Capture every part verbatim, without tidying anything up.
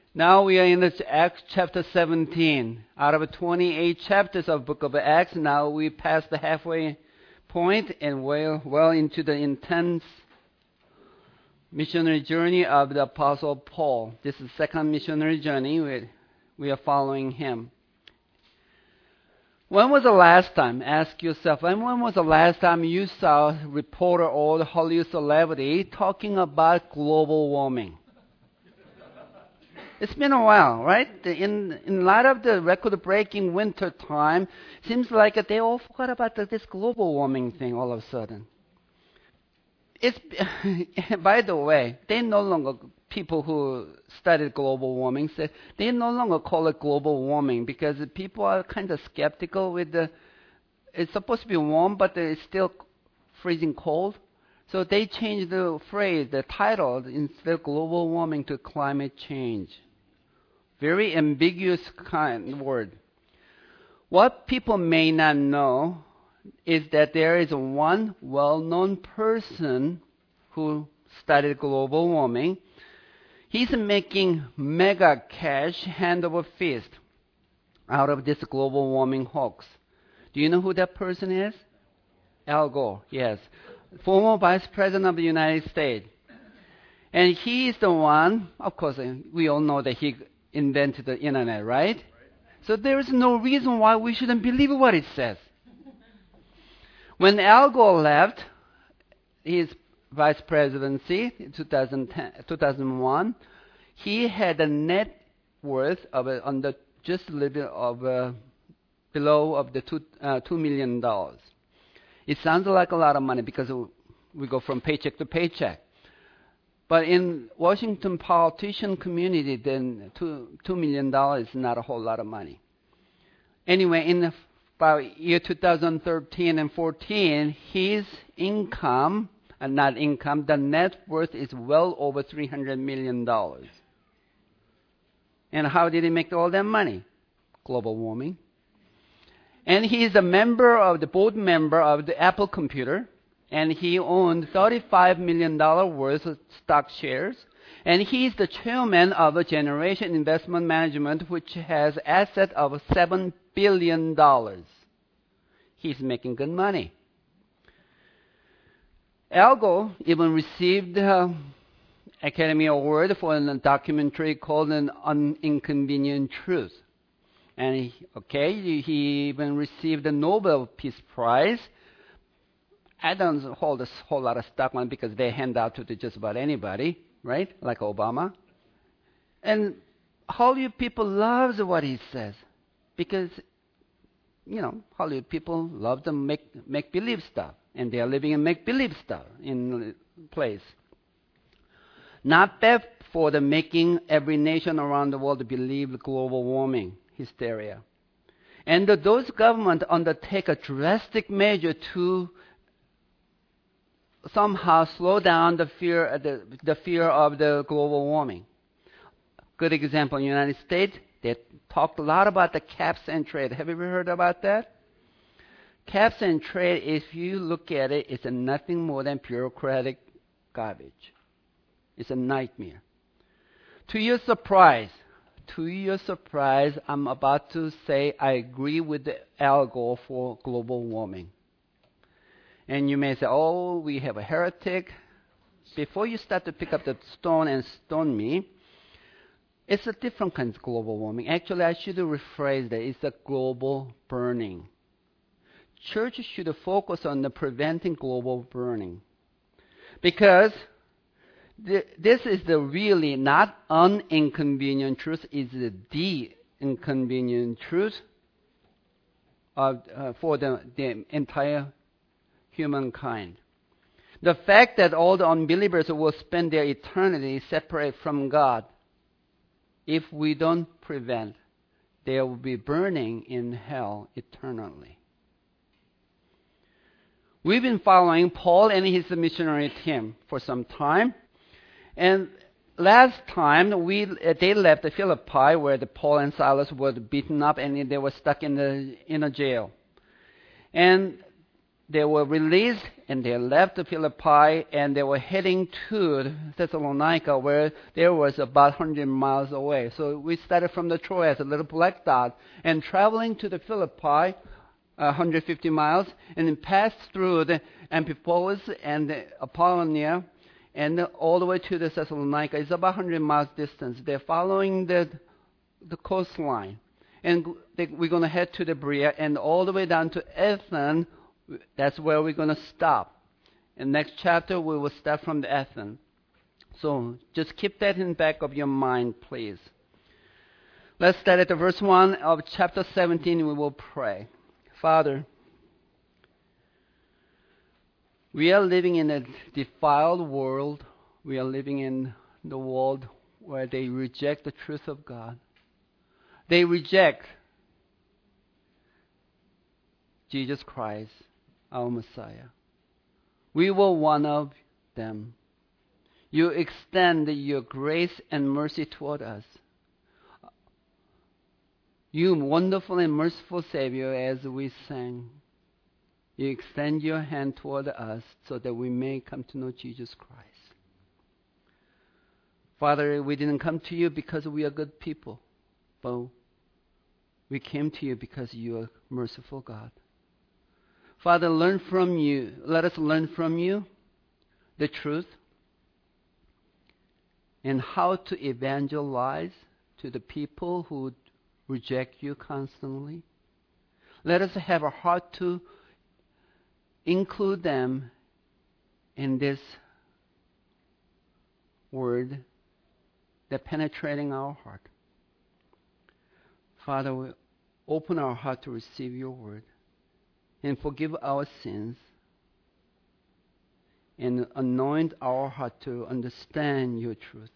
Now we are in the Acts chapter seventeen. Out of twenty-eight chapters of book of Acts, now we passed the halfway point and well, well into the intense missionary journey of the Apostle Paul. This is the second missionary journey. We, we are following him. When was the last time, ask yourself, when was the last time you saw a reporter or the Hollywood celebrity talking about global warming? It's been a while, right? In in light of the record-breaking winter time, seems like they all forgot about this global warming thing all of a sudden. It's by the way, they no longer people who studied global warming said they no longer call it global warming because people are kind of skeptical with the. It's supposed to be warm, but it's still freezing cold. So they changed the phrase, the title, instead of global warming to climate change. Very ambiguous kind of word. What people may not know is that there is one well-known person who studied global warming. He's making mega cash hand over fist out of this global warming hoax. Do you know who that person is? Al Gore, yes. Former Vice President of the United States. And he is the one, of course, we all know that he invented the internet, right? right? So there is no reason why we shouldn't believe what it says. When Al Gore left his vice presidency in two thousand ten, two thousand one, he had a net worth of uh, under just a little of uh, below of the two uh, two million dollars. It sounds like a lot of money because we go from paycheck to paycheck. But in Washington politician community, then two two million dollars is not a whole lot of money. Anyway, in the about year two thousand thirteen and fourteen, his income, and not income, the net worth is well over three hundred million dollars. And how did he make all that money? Global warming. And he is a member of the board member of the Apple Computer, and he owned thirty-five million dollars worth of stock shares. And he's the chairman of a Generation Investment Management, which has assets of seven billion dollars. He's making good money. Al Gore even received the Academy Award for a documentary called An Inconvenient Truth. And he, okay, he even received the Nobel Peace Prize. I don't hold a whole lot of stock on it because they hand out to just about anybody, right? Like Obama. And Hollywood people love what he says because, you know, Hollywood people love to make make-believe stuff. And they are living in make-believe stuff in place. Not bad for the making every nation around the world believe global warming hysteria. And those governments undertake a drastic measure to somehow slow down the fear, the, the fear of the global warming. Good example, in the United States, they talked a lot about the caps and trade. Have you ever heard about that? Caps and trade, if you look at it, it's nothing more than bureaucratic garbage. It's a nightmare. To your surprise, to your surprise, I'm about to say I agree with Al Gore for global warming. And you may say, oh, we have a heretic. Before you start to pick up the stone and stone me, it's a different kind of global warming. Actually, I should rephrase that. It's a global burning. Church should focus on the preventing global burning. Because th- this is the really not an inconvenient truth, it's the inconvenient truth of, uh, for the, the entire humankind. The fact that all the unbelievers will spend their eternity separate from God, if we don't prevent, they will be burning in hell eternally. We've been following Paul and his missionary team for some time. And last time, we they left Philippi, where the Paul and Silas were beaten up and they were stuck in the in a jail. And they were released and they left Philippi, and they were heading to Thessalonica, where there was about one hundred miles away. So we started from the Troas, a little black dot, and traveling to the Philippi, one hundred fifty miles, and then passed through the Amphipolis and the Apollonia, and all the way to the Thessalonica. It's about one hundred miles distance. They're following the the coastline, and they, we're going to head to the Berea and all the way down to Athens. That's where we're going to stop. In next chapter, we will start from the Athens. So just keep that in the back of your mind, please. Let's start at the verse one of chapter seventeen. We will pray. Father, we are living in a defiled world. We are living in the world where they reject the truth of God. They reject Jesus Christ, our Messiah. We were one of them. You extend your grace and mercy toward us. You wonderful and merciful Savior, as we sang, you extend your hand toward us so that we may come to know Jesus Christ. Father, we didn't come to you because we are good people, but we came to you because you are merciful God. Father, learn from you. Let us learn from you the truth and how to evangelize to the people who reject you constantly. Let us have a heart to include them in this word that penetrating our heart. Father, we open our heart to receive your word and forgive our sins and anoint our heart to understand your truth.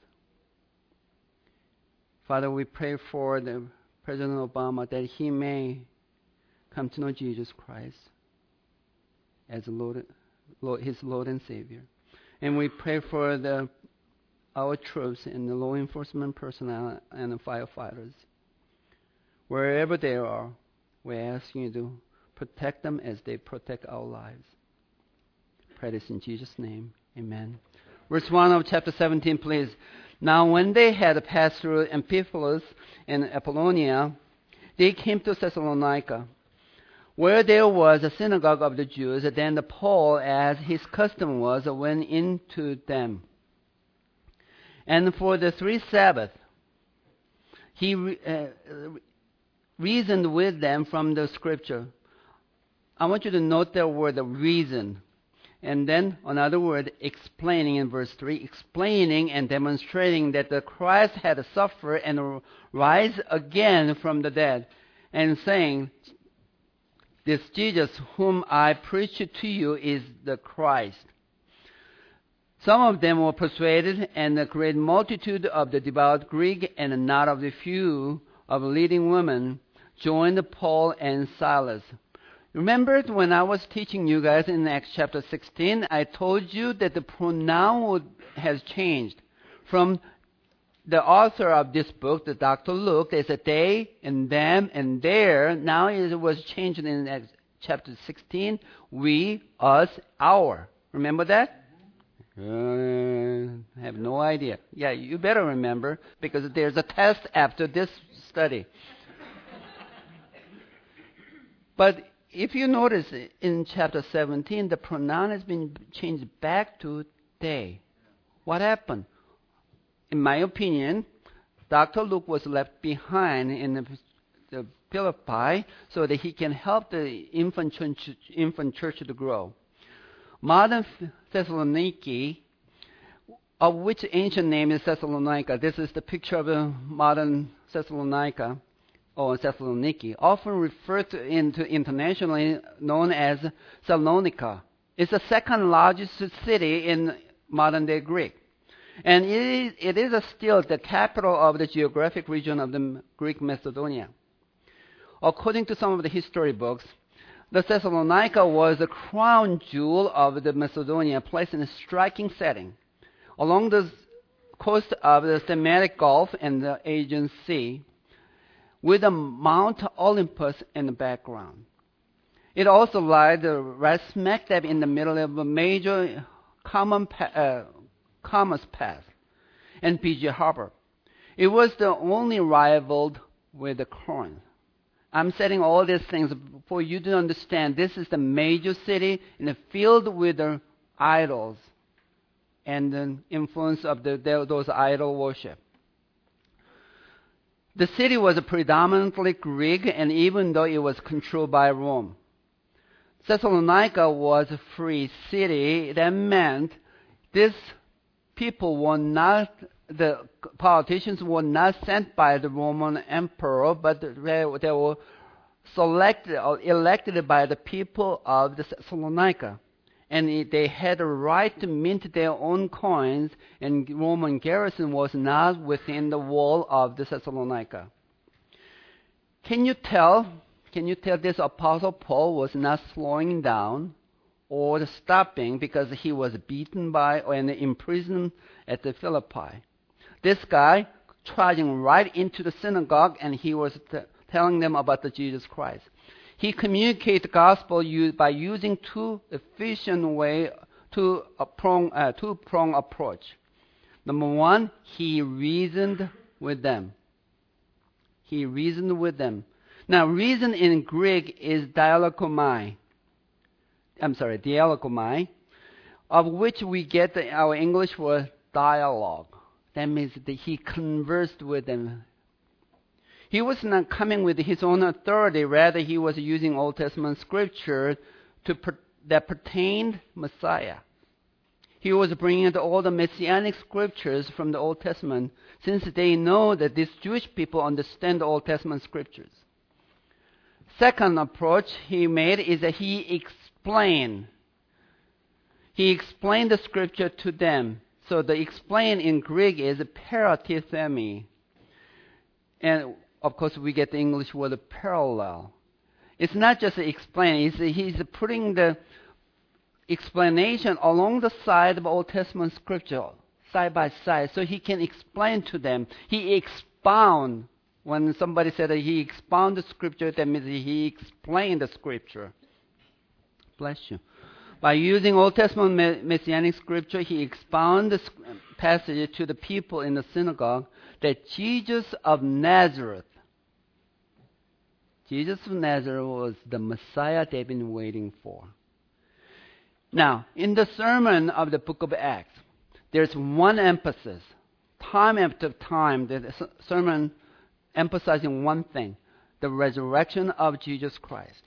Father, we pray for the President Obama that he may come to know Jesus Christ as Lord, Lord, his Lord and Savior. And we pray for the our troops and the law enforcement personnel and the firefighters. Wherever they are, we're asking you to protect them as they protect our lives. Pray this in Jesus' name. Amen. Verse one of chapter seventeen, please. Now when they had passed through Amphipolis and Apollonia, they came to Thessalonica, where there was a synagogue of the Jews. Then Paul, as his custom was, went into them. And for the three Sabbaths, he re- uh, reasoned with them from the Scripture. I want you to note that word, the reason. And then another word, explaining in verse three, explaining and demonstrating that the Christ had suffered and rise again from the dead, and saying, this Jesus whom I preach to you is the Christ. Some of them were persuaded, and a great multitude of the devout Greek and not of the few of leading women joined Paul and Silas. Remember when I was teaching you guys in Acts chapter sixteen, I told you that the pronoun would, has changed. From the author of this book, the Doctor Luke, there's a they and them and their. Now it was changed in Acts chapter sixteen, we, us, our. Remember that? Uh, I have no idea. Yeah, you better remember, because there's a test after this study. But if you notice in chapter seventeen, the pronoun has been changed back to they. What happened? In my opinion, Doctor Luke was left behind in the, the Philippi so that he can help the infant church, infant church to grow. Modern Thessaloniki, of which ancient name is Thessalonica. This is the picture of the modern Thessalonica, or Thessaloniki, often referred to into internationally known as Salonika. It's the second largest city in modern-day Greek. And it is, it is a still the capital of the geographic region of the Greek Macedonia. According to some of the history books, the Thessalonica was the crown jewel of the Macedonia, placed in a striking setting along the coast of the Semitic Gulf and the Aegean Sea, with a Mount Olympus in the background. It also lied right smack dab in the middle of a major common pa- uh, commerce path and P G Harbor. It was the only rivaled with the Corinth. I'm setting all these things for you to understand. This is the major city in the field with the idols and the influence of the, the, those idol worship. The city was predominantly Greek, and even though it was controlled by Rome, Thessalonica was a free city. That meant these people were not, the politicians were not sent by the Roman emperor, but they, they were selected or elected by the people of the Thessalonica. And they had a right to mint their own coins, and Roman garrison was not within the wall of the Thessalonica. Can you tell? Can you tell this Apostle Paul was not slowing down or stopping because he was beaten by and imprisoned at the Philippi? This guy charging right into the synagogue, and he was t- telling them about the Jesus Christ. He communicated the gospel by using two efficient way, two prong, uh, two prong approach. Number one, he reasoned with them. He reasoned with them. Now, reason in Greek is dialokomai. I'm sorry, dialokomai, of which we get the, our English word dialogue. That means that he conversed with them. He was not coming with his own authority. Rather, he was using Old Testament scripture to per, that pertained Messiah. He was bringing all the messianic scriptures from the Old Testament, since they know that these Jewish people understand the Old Testament scriptures. Second approach he made is that he explained. He explained the scripture to them. So the explain in Greek is paratithemi. And of course, we get the English word parallel. It's not just explain. It's, he's putting the explanation along the side of Old Testament scripture, side by side, so he can explain to them. He expound. When somebody said that he expounded scripture, that means he explained the scripture. Bless you. By using Old Testament messianic scripture, he expounded the passage to the people in the synagogue that Jesus of Nazareth, Jesus of Nazareth was the Messiah they've been waiting for. Now, in the sermon of the book of Acts, there's one emphasis. Time after time, the sermon emphasizing one thing, the resurrection of Jesus Christ.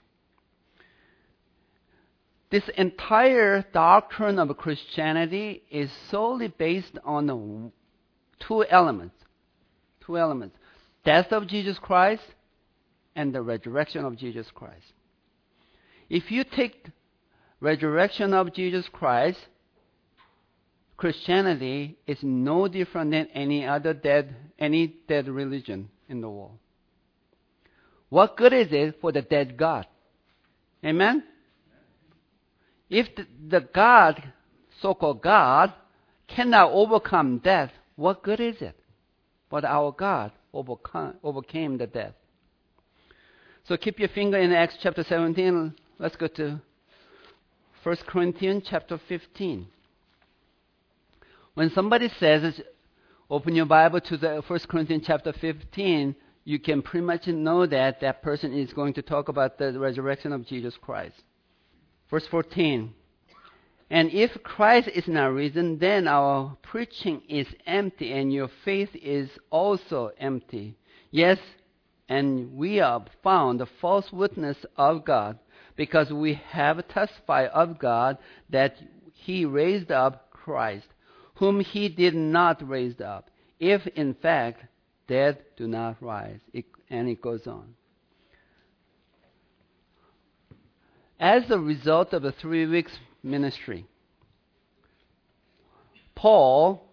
This entire doctrine of Christianity is solely based on two elements. Two elements. Death of Jesus Christ and the resurrection of Jesus Christ. If you take resurrection of Jesus Christ, Christianity is no different than any other dead, any dead religion in the world. What good is it for the dead God? Amen? If the, the God, so-called God, cannot overcome death, what good is it? But our God overcome, overcame the death. So keep your finger in Acts chapter seventeen. Let's go to First Corinthians chapter fifteen. When somebody says, open your Bible to the First Corinthians chapter fifteen, you can pretty much know that that person is going to talk about the resurrection of Jesus Christ. Verse fourteen. And if Christ is not risen, then our preaching is empty, and your faith is also empty. Yes, and we are found the false witness of God, because we have testified of God that He raised up Christ, whom He did not raise up, if in fact dead do not rise. It, and it goes on. As a result of the three weeks ministry, Paul,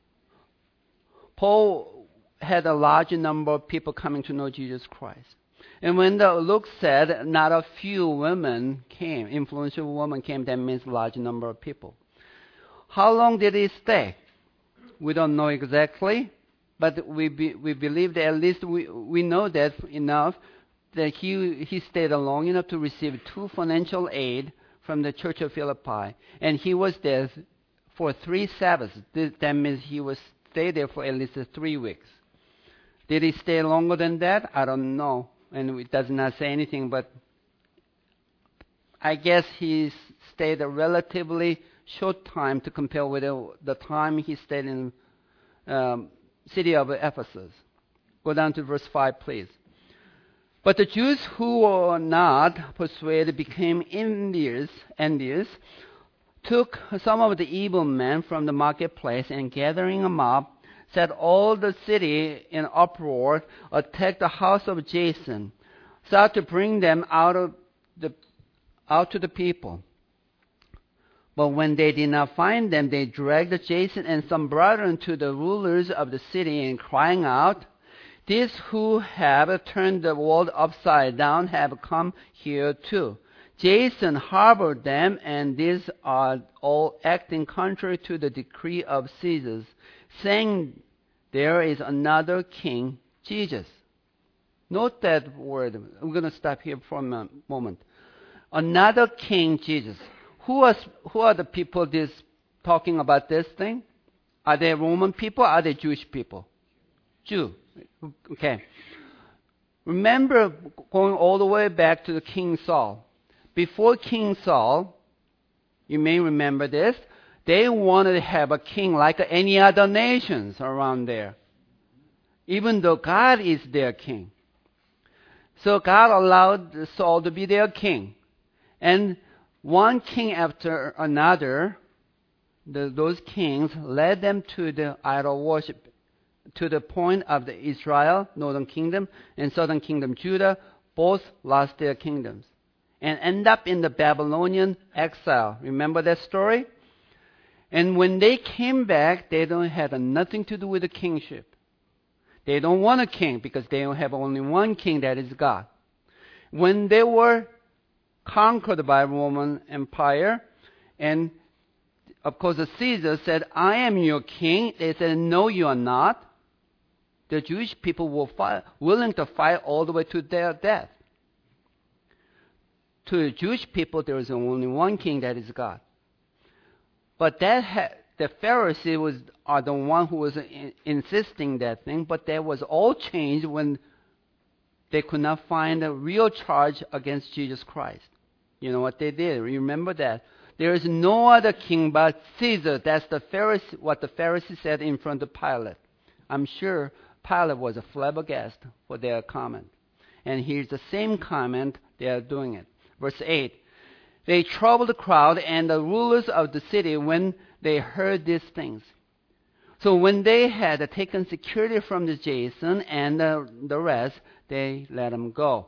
Paul had a large number of people coming to know Jesus Christ. And when the Luke said not a few women came, influential women came, that means a large number of people. How long did he stay? We don't know exactly, but we be, we believe that at least we, we know that enough. that he, he stayed long enough to receive two financial aid from the Church of Philippi. And he was there for three Sabbaths. That means he was stay there for at least three weeks. Did he stay longer than that? I don't know. And it does not say anything, but I guess he stayed a relatively short time to compare with the, the time he stayed in um, city of Ephesus. Go down to verse five, please. But the Jews who were not persuaded became envious, envious, took some of the evil men from the marketplace, and gathering them up, set all the city in uproar, attacked the house of Jason, sought to bring them out of the out to the people. But when they did not find them, they dragged Jason and some brethren to the rulers of the city, and crying out, "These who have turned the world upside down have come here too. Jason harbored them, and these are all acting contrary to the decree of Caesar, saying there is another king, Jesus." Note that word. We're going to stop here for a moment. Another king, Jesus. Who are, who are the people this talking about this thing? Are they Roman people? Are they Jewish people? Jew. Okay. Remember going all the way back to the King Saul. Before King Saul, you may remember this, they wanted to have a king like any other nations around there, even though God is their king. So God allowed Saul to be their king. And one king after another, the, those kings led them to the idol worship, to the point of the Israel, northern kingdom, and southern kingdom, Judah, both lost their kingdoms and end up in the Babylonian exile. Remember that story? And when they came back, they don't have nothing to do with the kingship. They don't want a king because they don't have only one king, that is God. When they were conquered by Roman Empire, and of course Caesar said, "I am your king," they said, "No, you are not." The Jewish people were fight, willing to fight all the way to their death. To the Jewish people, there is only one king, that is God. But that ha- the Pharisees was, are the one who was in, insisting that thing, but that was all changed when they could not find a real charge against Jesus Christ. You know what they did? Remember that. There is no other king but Caesar. That's the Pharisee, what the Pharisees said in front of Pilate. I'm sure Pilate was a flabbergasted for their comment. And here's the same comment, they are doing it. Verse eight. They troubled the crowd and the rulers of the city when they heard these things. So when they had taken security from the Jason and the, the rest, they let them go.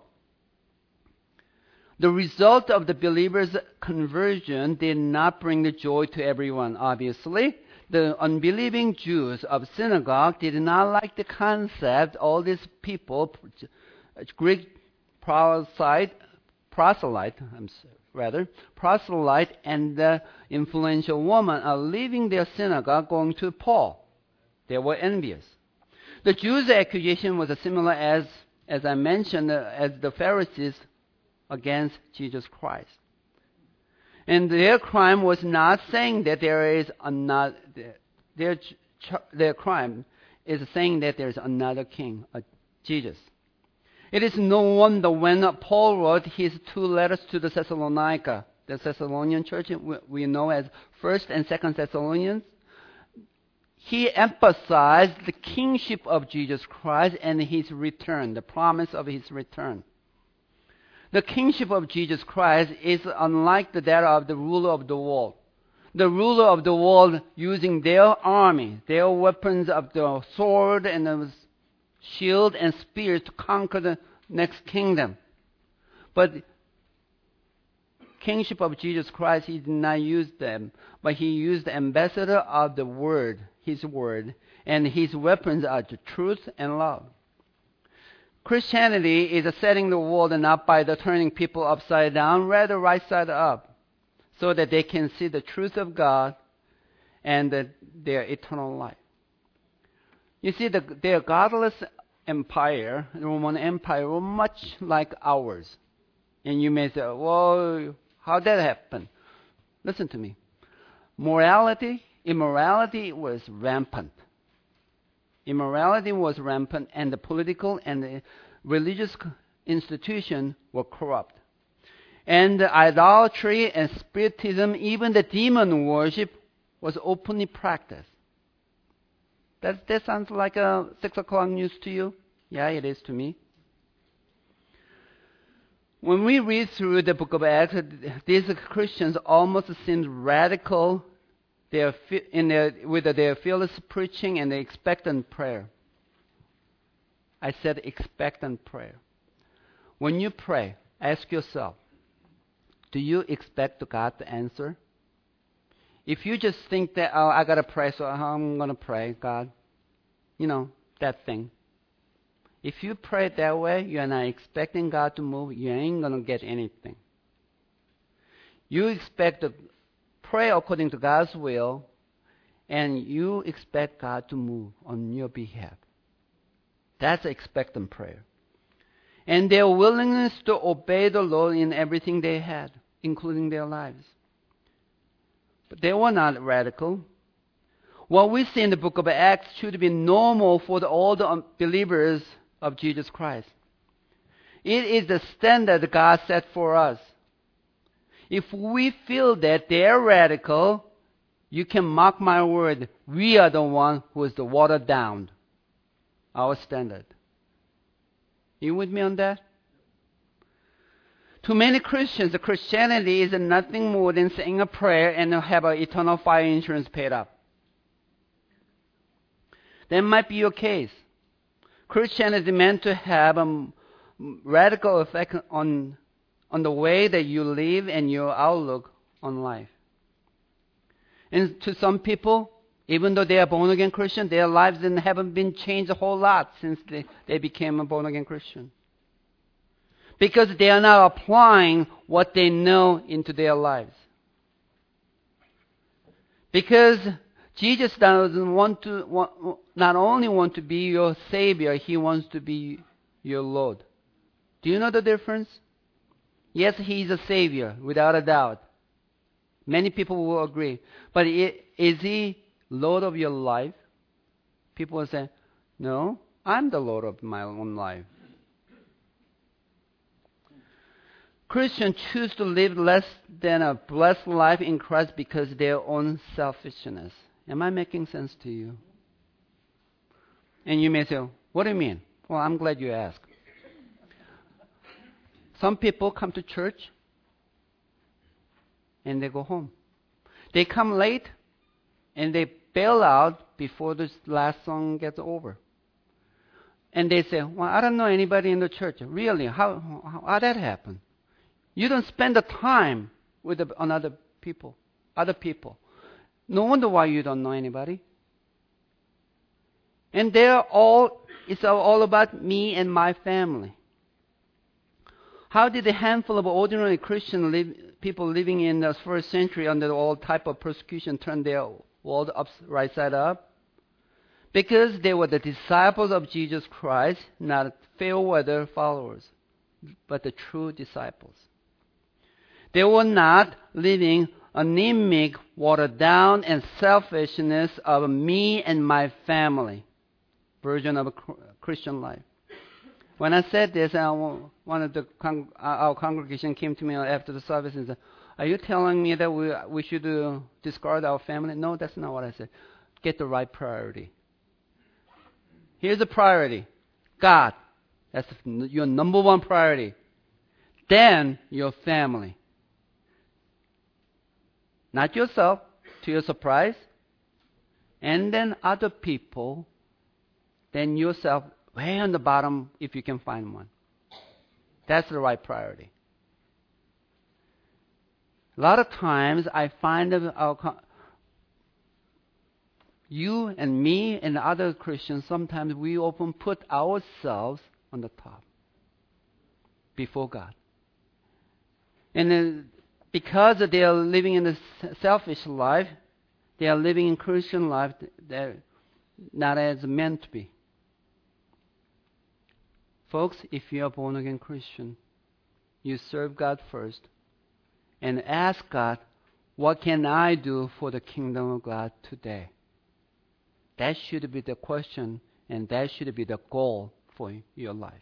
The result of the believers' conversion did not bring the joy to everyone, obviously. The unbelieving Jews of synagogue did not like the concept. All these people, Greek proselyte, proselyte, I'm sorry, rather, proselyte and the influential woman are leaving their synagogue going to Paul. They were envious. The Jews' accusation was similar as, as I mentioned, uh, as the Pharisees against Jesus Christ. And their crime was not saying that there is another, their, their crime is saying that there is another king, uh, Jesus. It is no wonder when Paul wrote his two letters to the Thessalonica, the Thessalonian church we know as First and Second Thessalonians, he emphasized the kingship of Jesus Christ and his return, the promise of his return. The kingship of Jesus Christ is unlike that of the ruler of the world. The ruler of the world using their army, their weapons of the sword and the shield and spear to conquer the next kingdom. But kingship of Jesus Christ, he did not use them, but he used the ambassador of the word, his word, and his weapons are the truth and love. Christianity is setting the world not by the turning people upside down, rather right side up, so that they can see the truth of God and the, their eternal life. You see, the, their godless Empire, the Roman Empire, were much like ours. And you may say, well, how did that happen? Listen to me. Morality, immorality was rampant. Immorality was rampant, and the political and the religious institutions were corrupt. And the idolatry and spiritism, even the demon worship, was openly practiced. Does that sound like a six o'clock news to you? Yeah, it is to me. When we read through the book of Acts, these Christians almost seem radical they are in their, with their fearless preaching and their expectant prayer. I said expectant prayer. When you pray, ask yourself, do you expect God to answer? If you just think that, oh, I got to pray, so I'm going to pray, God, you know, that thing. If you pray that way, you're not expecting God to move, you ain't going to get anything. You expect to pray according to God's will, and you expect God to move on your behalf. That's expectant prayer. And their willingness to obey the Lord in everything they had, including their lives. But they were not radical. What we see in the book of Acts should be normal for the, all the believers of Jesus Christ. It is the standard God set for us. If we feel that they're radical, you can mark my word, we are the one who is the watered down, our standard. You with me on that? To many Christians, the Christianity is nothing more than saying a prayer and have an eternal fire insurance paid up. That might be your case. Christianity is meant to have a radical effect on, on the way that you live and your outlook on life. And to some people, even though they are born-again Christian, their lives haven't been changed a whole lot since they, they became a born-again Christian. Because they are not applying what they know into their lives. Because Jesus doesn't want to want, not only want to be your Savior, He wants to be your Lord. Do you know the difference? Yes, He is a Savior, without a doubt. Many people will agree. But is He Lord of your life? People will say, no, I'm the Lord of my own life. Christians choose to live less than a blessed life in Christ because of their own selfishness. Am I making sense to you? And you may say, what do you mean? Well, I'm glad you asked. Some people come to church and they go home. They come late and they bail out before the last song gets over. And they say, well, I don't know anybody in the church. Really? How, how, how that happen? You don't spend the time with the, another people, other people. No wonder why you don't know anybody. And they're all, it's all about me and my family. How did a handful of ordinary Christian live, people living in the first century under all type of persecution turn their world up, right side up? Because they were the disciples of Jesus Christ, not fair weather followers, but the true disciples. They were not living anemic, watered down, and selfishness of me and my family version of a Christian life. When I said this, one of the con- our congregation came to me after the service and said, "Are you telling me that we we should uh, discard our family?" No, that's not what I said. Get the right priority. Here's the priority: God. That's your number one priority. Then your family. Not yourself, to your surprise. And then other people. Then yourself, way on the bottom, if you can find one. That's the right priority. A lot of times I find that our, you and me and other Christians, sometimes we often put ourselves on the top before God. And then because they are living in a selfish life, they are living in Christian life, they're not as meant to be. Folks, if you're a born-again Christian, you serve God first and ask God, what can I do for the kingdom of God today? That should be the question, and that should be the goal for your life.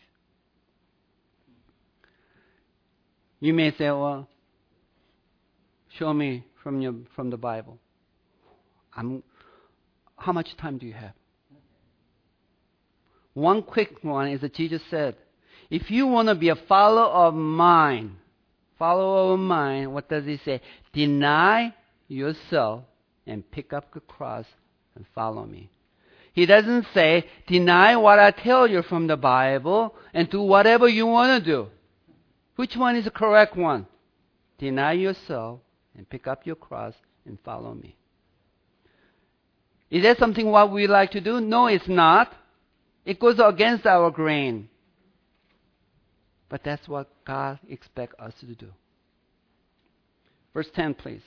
You may say, well, show me from your from the Bible. I'm, how much time do you have? One quick one is that Jesus said, if you want to be a follower of mine, follower of mine, what does he say? Deny yourself and pick up the cross and follow me. He doesn't say, deny what I tell you from the Bible and do whatever you want to do. Which one is the correct one? Deny yourself and pick up your cross and follow me. Is that something what we like to do? No, it's not. It goes against our grain. But that's what God expects us to do. Verse ten, please.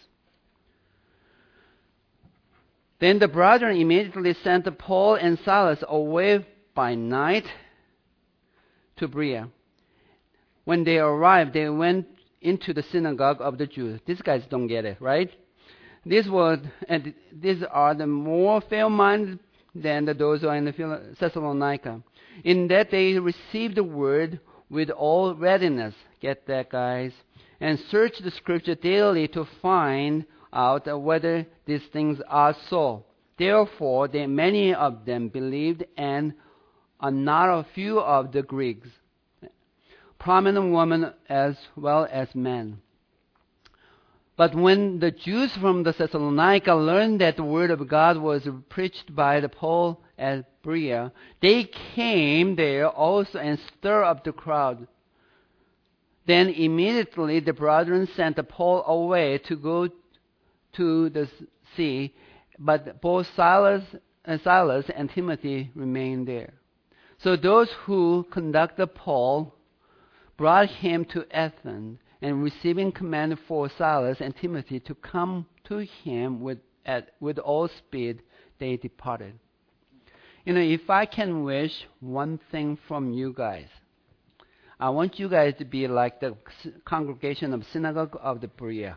Then the brethren immediately sent Paul and Silas away by night to Berea. When they arrived, they went into the synagogue of the Jews. These guys don't get it, right? These were, and these are the more fair-minded than the, those who are in the Thessalonica, in that they received the word with all readiness. Get that, guys? And search the scripture daily to find out whether these things are so. Therefore, they, many of them believed, and not a few of the Greeks, prominent women as well as men. But when the Jews from the Thessalonica learned that the word of God was preached by the Paul at Berea, they came there also and stirred up the crowd. Then immediately the brethren sent Paul away to go to the sea, but both Silas and, Silas and Timothy remained there. So those who conducted Paul brought him to Athens, and receiving command for Silas and Timothy to come to him with at, with all speed, they departed. You know, if I can wish one thing from you guys, I want you guys to be like the congregation of Synagogue of the Berea.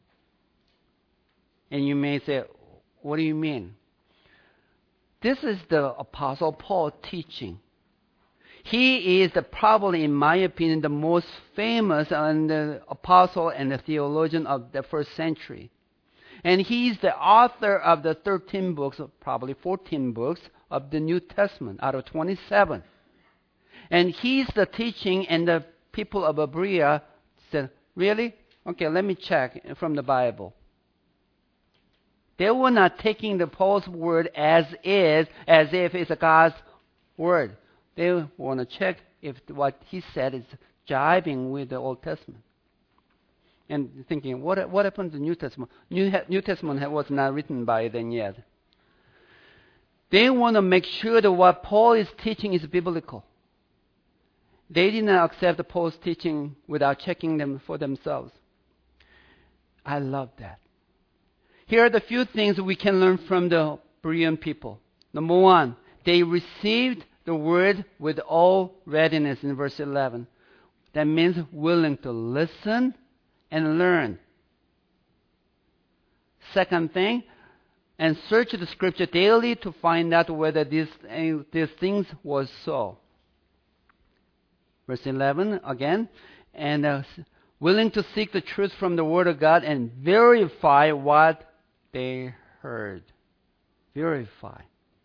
And you may say, what do you mean? This is the Apostle Paul teaching. He is the, probably, in my opinion, the most famous and the apostle and the theologian of the first century. And he's the author of the thirteen books, probably fourteen books, of the New Testament out of twenty-seven. And he's the teaching, and the people of Berea said, really? Okay, let me check from the Bible. They were not taking the Paul's word as is, as if it's a God's word. They want to check if what he said is jiving with the Old Testament. And thinking, what what happened to the New Testament? New, New Testament was not written by them yet. They want to make sure that what Paul is teaching is biblical. They did not accept Paul's teaching without checking them for themselves. I love that. Here are the few things we can learn from the Berean people. Number one, they received the word with all readiness in verse eleven. That means willing to listen and learn. Second thing, and search the scripture daily to find out whether these, these things was so. Verse eleven again, and uh, willing to seek the truth from the word of God and verify what they heard. Verify.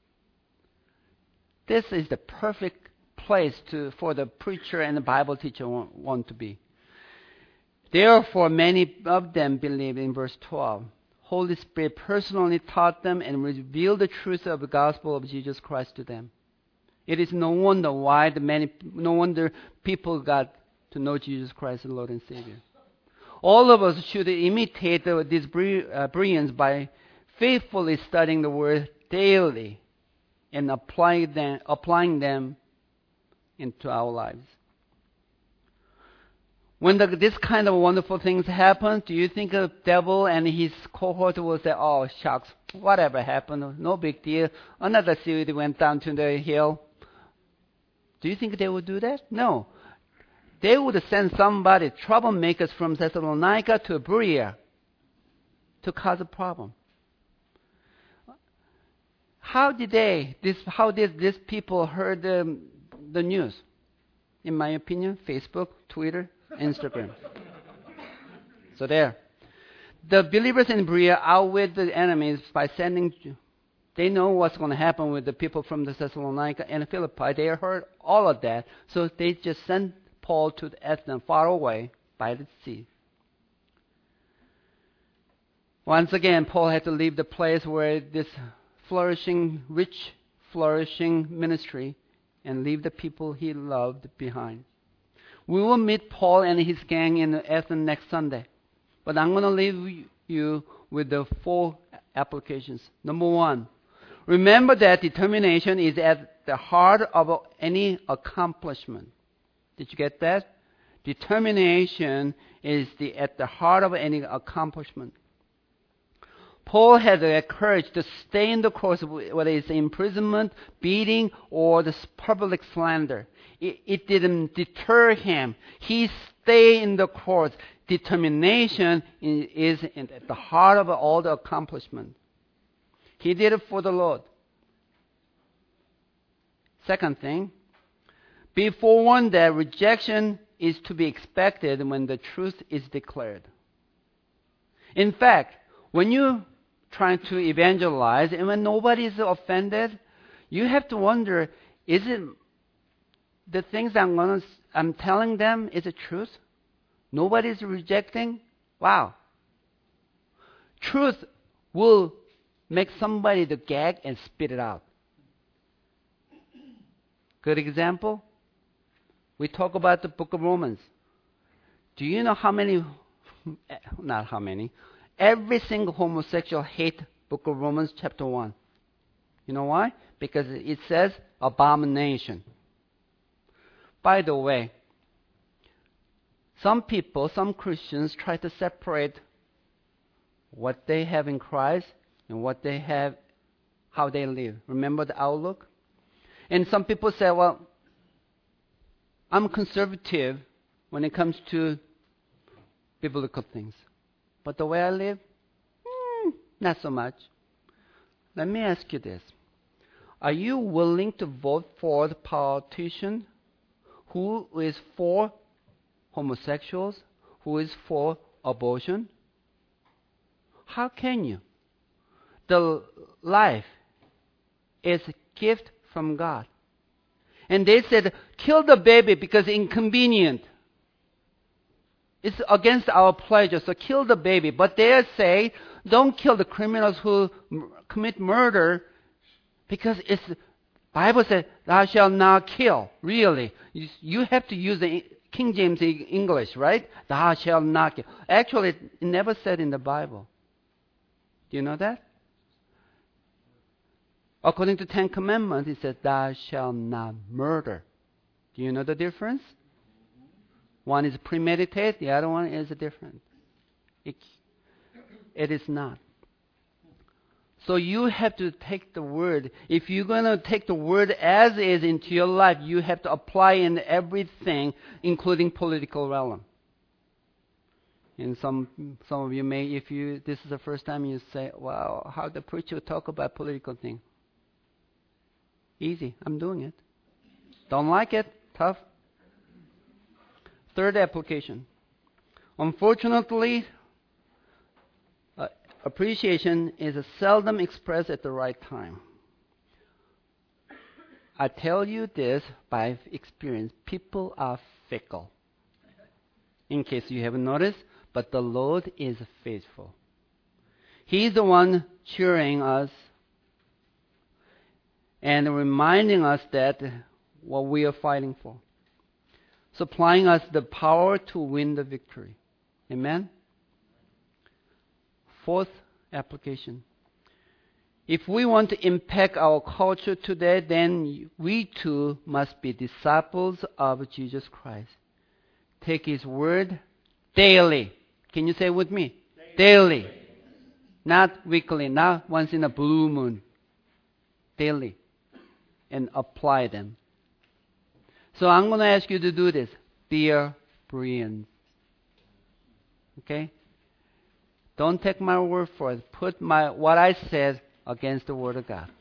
This is the perfect place to, for the preacher and the Bible teacher want, want to be. Therefore, many of them believed in verse twelve. Holy Spirit personally taught them and revealed the truth of the gospel of Jesus Christ to them. It is no wonder why the many, no wonder people got to know Jesus Christ as Lord and Savior. All of us should imitate the, these Bereans by faithfully studying the Word daily and apply them, applying them into our lives. When the, this kind of wonderful things happen, do you think the devil and his cohort will say, oh, shucks, whatever happened, no big deal. Another seed went down to the hill. Do you think they would do that? No. They would send somebody, troublemakers from Thessalonica to Berea, to cause a problem. How did they, this, how did these people heard the, the news? In my opinion, Facebook, Twitter, Instagram. So there. The believers in Berea outwit the enemies by sending, they know what's going to happen with the people from the Thessalonica and Philippi. They heard all of that. So they just sent Paul to Athens, far away by the sea. Once again, Paul had to leave the place where this flourishing, rich, flourishing ministry and leave the people he loved behind. We will meet Paul and his gang in Athens next Sunday. But I'm going to leave you with the four applications. Number one, remember that determination is at the heart of any accomplishment. Did you get that? Determination is the, at the heart of any accomplishment. Paul had the courage to stay in the course, whether it's imprisonment, beating, or the public slander. It, it didn't deter him. He stayed in the course. Determination is at the heart of all the accomplishment. He did it for the Lord. Second thing, be forewarned that rejection is to be expected when the truth is declared. In fact, when you're trying to evangelize and when nobody is offended, you have to wonder, is it the things I'm going to, I'm telling them, is it truth? Nobody's rejecting? Wow. Truth will make somebody to gag and spit it out. Good example? We talk about the book of Romans. Do you know how many, not how many, every single homosexual hate book of Romans chapter one. You know why? Because it says abomination. By the way, some people, some Christians try to separate what they have in Christ and what they have, how they live. Remember the outlook? And some people say, well, I'm conservative when it comes to biblical things. But the way I live, hmm, not so much. Let me ask you this. Are you willing to vote for the politician who is for homosexuals, who is for abortion? How can you? The life is a gift from God. And they said, kill the baby because it's inconvenient. It's against our pleasure, so kill the baby. But they say, don't kill the criminals who m- commit murder because it's, the Bible says, thou shalt not kill. Really. You, you have to use the King James English, right? Thou shalt not kill. Actually, it never said in the Bible. Do you know that? According to Ten Commandments, it says, thou shalt not murder. Do you know the difference? One is premeditated, the other one is different. It, it is not. So you have to take the word. If you're going to take the word as is into your life, you have to apply in everything, including political realm. And some some of you may, if you this is the first time you say, wow, how the preacher talk about political thing. Easy, I'm doing it. Don't like it? Tough. Third application. Unfortunately, uh, appreciation is seldom expressed at the right time. I tell you this by experience. People are fickle. In case you haven't noticed, but the Lord is faithful. He's the one cheering us and reminding us that what we are fighting for. Supplying us the power to win the victory. Amen? Fourth application. If we want to impact our culture today, then we too must be disciples of Jesus Christ. Take His word daily. Can you say it with me? Daily. daily. Not weekly, not once in a blue moon. Daily. And apply them. So I'm going to ask you to do this. Dear Bereans. Okay? Don't take my word for it. Put my what I said against the Word of God.